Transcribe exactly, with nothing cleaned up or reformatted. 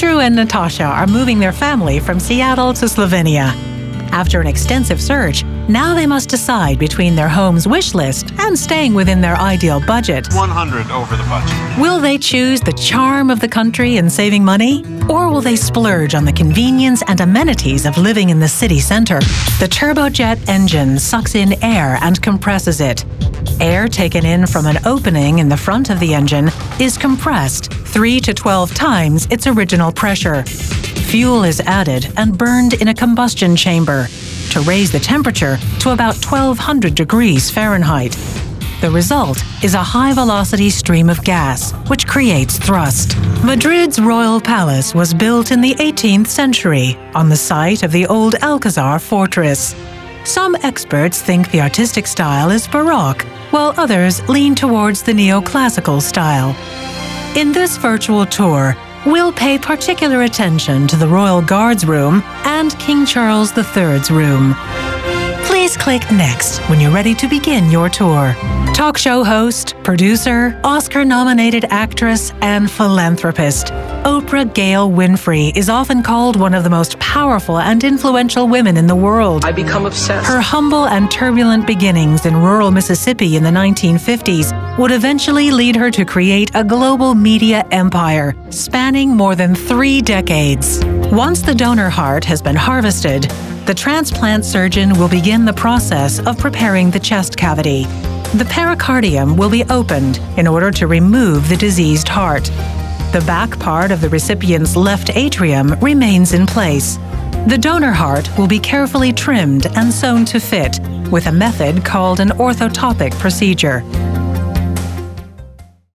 Andrew and Natasha are moving their family from Seattle to Slovenia. After an extensive search, now they must decide between their home's wish list and staying within their ideal budget. one hundred over the budget. Will they choose the charm of the country and saving money? Or will they splurge on the convenience and amenities of living in the city center? The turbojet engine sucks in air and compresses it. Air taken in from an opening in the front of the engine is compressed three to twelve times its original pressure. Fuel is added and burned in a combustion chamber to raise the temperature to about twelve hundred degrees Fahrenheit. The result is a high-velocity stream of gas, which creates thrust. Madrid's royal palace was built in the eighteenth century on the site of the old Alcazar fortress. Some experts think the artistic style is Baroque, while others lean towards the neoclassical style. In this virtual tour, we'll pay particular attention to the Royal Guards Room and King Charles the third's room. Please click Next when you're ready to begin your tour. Talk show host, producer, Oscar-nominated actress, and philanthropist, Oprah Gail Winfrey is often called one of the most powerful and influential women in the world. I become obsessed. Her humble and turbulent beginnings in rural Mississippi in the nineteen fifties would eventually lead her to create a global media empire spanning more than three decades. Once the donor heart has been harvested, the transplant surgeon will begin the process of preparing the chest cavity. The pericardium will be opened in order to remove the diseased heart. The back part of the recipient's left atrium remains in place. The donor heart will be carefully trimmed and sewn to fit with a method called an orthotopic procedure.